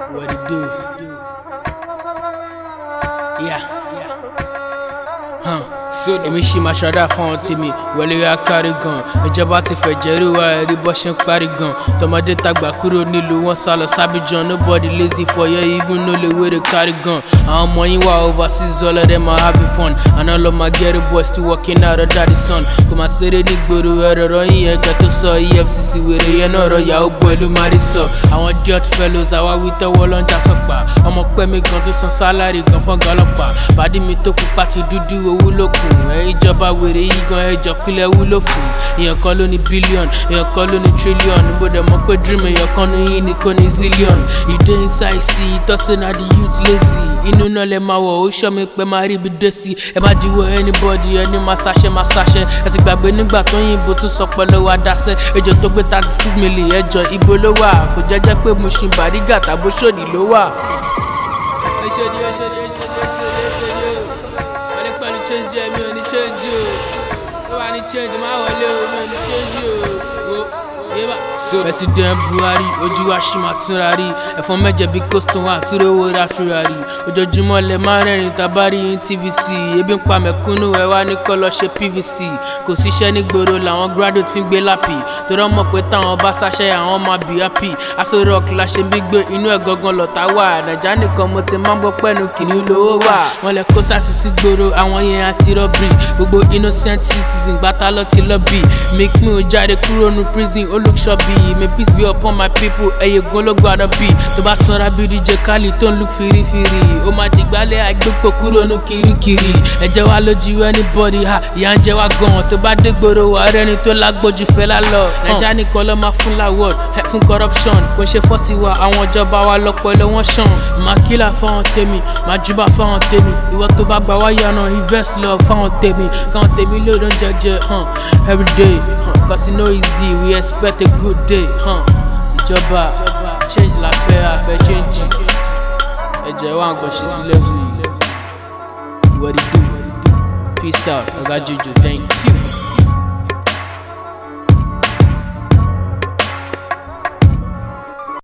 What it do? Yeah. Èmi ṣì máa ṣọ́dá fún tèmi wọlé ra kárí gan. Ìjọba ti fẹ̀jẹ̀ rí wa ẹ̀rí bọ́ ṣe ń parí gan. Tọmọdé tàgbà kúrò nílùú wọn sálọ sábìjan. Nobody lazy for you even know the way they carry gun. Àwọn ọmọ yín wà overseas all of them are having fun. And all of my ghetto boys still working out of daddy's son. Kò máa ṣeré ní gbòòrò ẹ̀rọ yín ẹ̀ka tó sọ EFCC wèrè yẹn náà rọ yahoo boy ló máa rí sọ. Àwọn idiot fellows àwa wí tọ́wọ́ lọ́njà sọ́pà. Ọmọ pẹ́mi kan tó san sálárì gan fún ọlọ́pàá. Bàdí mi tó pupa ti dúdú owó ló kù. Ìjọba wèrè yìí gan ẹjọ́ kílẹ̀ wúlò fún. Èèyàn kan ló ní billion, èèyàn kan ló ní trillion. Mo dẹ̀ mọ̀ pé dream èèyàn kan ní yín ni kò ní zillion. Ìdè inside sí ìtọ́sí na the youth lazy. Inú náà lẹ máa wọ̀ ó ṣọ́ mi pé máa rí ibi dé sí. Ẹ má diwọ́ anybody ẹni máa ṣaṣẹ́. Ẹ ti gbàgbé nígbà tó yìnbó tún sọ pẹ̀lú wa dáṣẹ́. Ejò tó gbé 36 million ẹjọ́ ibo ló wà. Kò jẹ́jẹ́ pé mo ṣì Bàrígà tàbó ṣòdì ló wà. Change mi ò ní change o. Ó wà ní change máa wọlé o, mi ò ní change o. President Buhari ojú wa ṣì máa túnra rí. Ẹ̀fọn mẹ́jẹ bí Koston wà túré owó ra túra rí. Ojoojúmọ́ lẹ máa rẹ́rìn tabari ní TVC. Ebi ń pa mẹ̀kúnnù ẹ wá ní kọ́ lọ ṣe PVC. Kò síṣẹ́ ní gbòòrò làwọn graduate fi ń gbé lápì. Torí ọmọ pé táwọn bá ṣaṣẹ́ àwọn máa be happy. Aso rock la ṣe ń bí gbé inú ẹ̀ gangan lọ́ta wà. Nàìjà nìkan mo ti máa ń gbọ́ pẹ́nu kìnìún lówó wà. Wọ́n lẹ kó sásì sí gbòòrò àwọn yẹn àti rọ́bìrì. Gbogbo innocent citizen gbátá lọ ti lọ́bì. Make me ò jáde kúrò ní prison ó look shabby. May peace be upon my people. Ẹyẹ gun ló gbọ́dọ̀ bí. Tó bá sanra bí DJ Khaled tó ń look firifiri. Ó máa dìgbálẹ̀ àgbépò kúrò ní kirikiri. Ẹ̀jẹ̀ wa lójú anybody ha. Ìyà ń jẹ wá gan. Tó bá dé gbòòrò wà rẹ́ni tó lágbójú fẹ́ lálọ́. Nàìjà nìkan ló máa fún láwọ̀d fún corruption. Kò ṣe 40 wa àwọn ìjọba wa lọ́pọ̀lọ́ wọn ṣàn. Màá kílà fáwọn tèmi, màá júbà fáwọn tèmi. Ìwọ tó bá gbà wá yànnà invest love fáwọn tèmi. Káwọn tèmi ló dán jẹjẹ everyday. Cause you know easy, we expect a good day. Ìjọba change la fẹ́ àfẹ́ change. Ẹ̀jẹ̀ wa nǹkan ṣe sí level. What it do? Peace out, Oga Juju, thank you.